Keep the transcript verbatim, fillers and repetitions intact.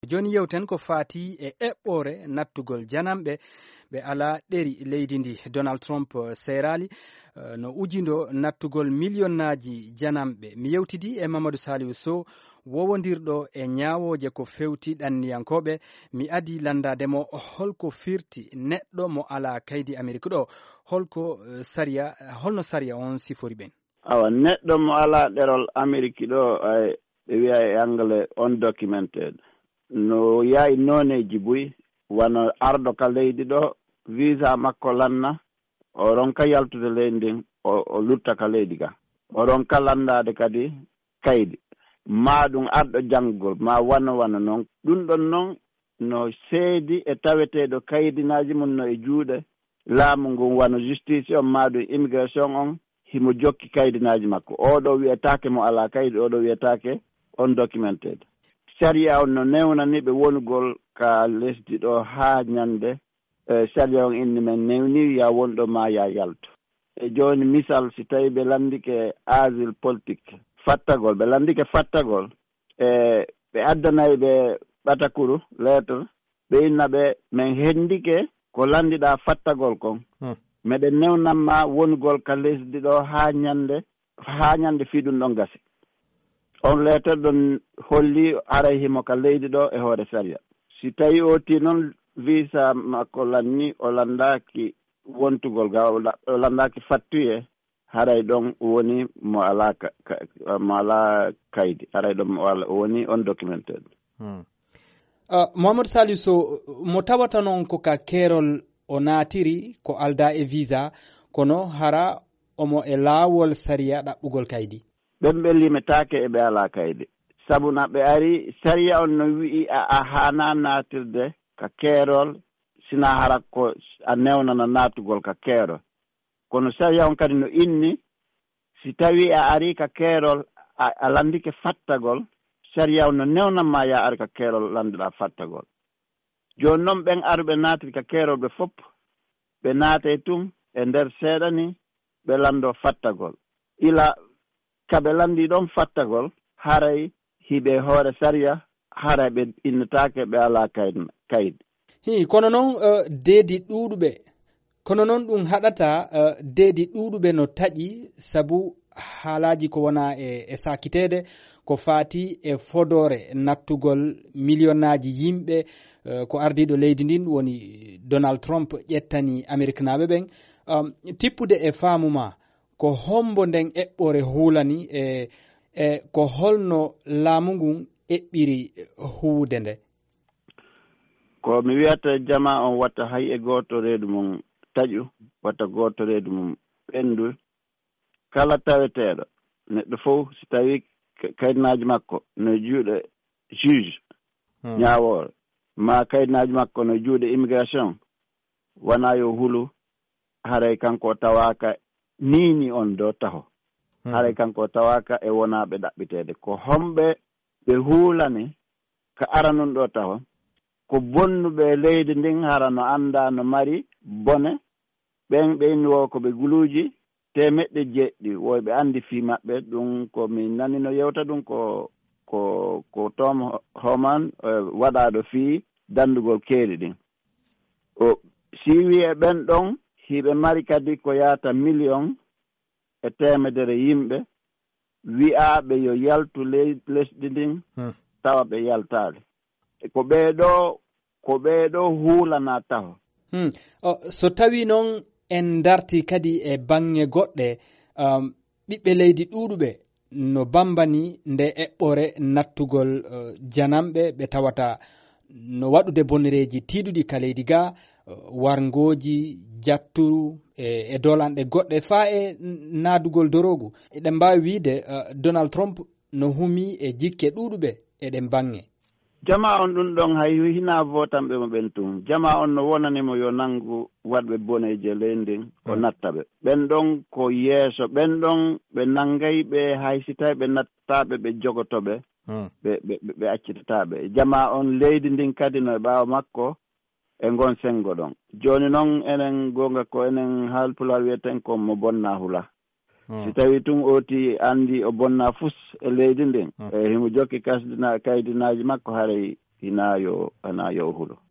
Joni yewten ko fati e eɓɓore nattugol janamɓe ɓe ala ɗeri leydi ndi. Donald Trump serali uh, no ujindo nattugol millionnaji janamɓe. Mi yewtidi e Mamadou Saliou Sow wowodirɗo e ñawoje ko fewti ɗanniyankoɓe. Mi adi landademo holko firti neɗɗo mo ala kaydi Amérique ɗo, holko uh, saria holno saria on sifori ɓen. Awa neɗɗo mo ala ɗerol Amérique ɗo ay ɓe wiya e anglais undocumented. No yahi noneji buy wano arɗo ka leydi ɗo visa makko lanna o ronka yaltude leydi ndin o, o lutta ka leydi ka o ronka landade kadi kaydi ma ɗum arɗo janggol ma wano wano noon ɗum ɗon noon no seedi e taweteɗo kaydinaji mum no e juuɗe laamu ngun wano justice on ma ɗum immigration on himo jokki kaydinaji makko. Oɗo wiyetake mo ala kaydi, oɗo wiyetake undocumented. Saria on no newnani ɓe wonugol ka lesdi ɗo ha ñande e saria on inni men newni ya wonɗo ma ya yalto. E joni misal si tawi ɓe landike asile politique fattagol, ɓe landike fattagol e ɓe addanayi ɓe ɓatakuru lettre ɓe inna ɓe min hendike ko landiɗa fattagol kon hmm. meɗen newnanma wonugol ka lesdi ɗo ha ñande ha ñande fiɗum ɗon gasi. On lettre ɗon holli aray himo ka leydi ɗo e hoore saria. Si tawi oti noon visa makko lanni o landaki wontugol ga o landaki fattuye haray ɗon woni mo ala ka, mo ala kaydi, haray ɗon mo woni undocumented. hmm. uh, Mamadou Saliou Sow mo tawata noon ko ka keerol o naatiri ko alda e visa kono hara omo e laawol saria ɗaɓɓugol kaydi. ɓen ɓe limitake e ɓe ala kaydi sabu na ɓe ari saria on no wi'i a, a hana natirde ka keerol sina hara ko a newnana natugol ka keerol. Kono saria on kadi no inni si tawi a ari ka keerol a, a landike fattagol saria on no newnanma ya ari ka keerol landuɗa fattagol. Joni noon ɓen aruɓe natiri ka keerol ɓe fopp ɓe naate tum e nder seeɗa ni ɓe lando fattagol ila kaɓe landi ɗon fattagol haray hiɓe hoore saria haray ɓe innetake ɓe ala kaydi. Hi kono noon uh, deedi ɗuɗuɓe kono noon ɗum haɗata uh, deedi ɗuɗuɓe no taƴi sabu haalaji ko wona e, e sakitede ko fati e fodore nattugol millionnaji yimɓe uh, ko ardiɗo leydi ndin woni Donald Trump ƴettani Amérique naɓe ɓen um, tippude e faamuma ko hombo nden eɓɓore huulani e e ko holno laamu ngun eɓɓiri huwude nde. Ko mi wiyata jama on watta hay e goto reedu mum taƴu watta goto reedu mum ɓendu kala taweteɗo neɗɗo fof si tawi kaydinaji makko no juuɗe juge hmm. ñawore ma kaydinaji makko no juuɗe immigration wona yo hulu haray kanko tawaka niini on do taho hmm. haray kanko tawaka e wonaɓe ɗaɓɓitede ko homɓe ɓe huulani ka aranun ɗo taho ko bonnuɓe leydi ndin hara no anda no mari bone ɓen ɓe inni wo ko ɓe guluuji temeɗɗe jeɗɗi woyɓe andi fi maɓɓe ɗum ko min nani no yewta ɗum ko ko ko Tom Homan uh, waɗaɗo fi dandugol keeri ɗin o si wiye ɓen ɗon hiɓe mari kadi ko yaata million e temedere yimɓe wi'aɓe yo yaltu lesdi ndin hmm. tawa ɓe yaltaade ko ɓeeɗo ko ɓeeɗo huulana taho hmm. oh, so tawi noon en darti kadi e bange goɗɗe um, ɓiɓɓe leydi ɗuɗuɓe no bambani nde eɓɓore nattugol uh, janamɓe ɓe tawata no waɗude bonnereji tiiɗuɗi ka leydi ga uh, wargoji jatturu e, e dolanɗe goɗɗe fa e naadugol dorogu eɗen mbawi wiide uh, Donald Trump no humi e jikke ɗuɗuɓe eɗen bange. Jama on ɗum ɗon hay hina votanɓe mo ɓen tum jama on no wonanimo yo nangu waɗɓe boneje leydi o nattaɓe ɓen ɗon ko yeeso ɓen ɗon ɓe nangayɓe hay si tawi ɓe nattaɓe ɓe jogotoɓe ɓe ɓe ɓe accitataɓe jama on leydi ndin kadi no ɓaawa makko e ngon sengo ɗon joni noon enen gonga ko enen haalpulaar wiyeten ko mo bonna hula si tawi tun oti andi o bonna fus e leydi ndin e himo jokki kasdina kaydinaji makko haray hina yo ana yo hulo